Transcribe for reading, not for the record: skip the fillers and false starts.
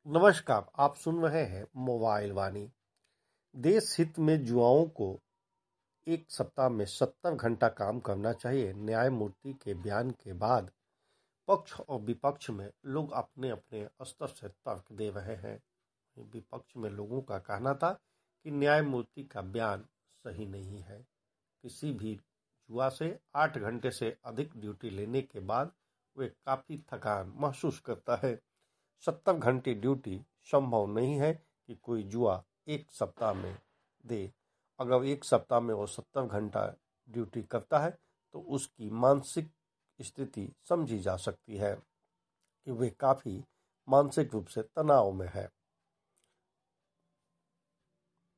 नमस्कार, आप सुन रहे हैं मोबाइल वाणी। देश हित में युवाओं को एक सप्ताह में 70 घंटा काम करना चाहिए। न्यायमूर्ति के बयान के बाद पक्ष और विपक्ष में लोग अपने अपने स्तर से तर्क दे रहे हैं। विपक्ष में लोगों का कहना था कि न्यायमूर्ति का बयान सही नहीं है। किसी भी युवा से 8 घंटे से अधिक ड्यूटी लेने के बाद वे काफी थकान महसूस करता है। 70 घंटे ड्यूटी संभव नहीं है कि कोई युवा एक सप्ताह में दे। अगर एक सप्ताह में वो 70 घंटा ड्यूटी करता है तो उसकी मानसिक स्थिति समझी जा सकती है कि वे काफी मानसिक रूप से तनाव में है।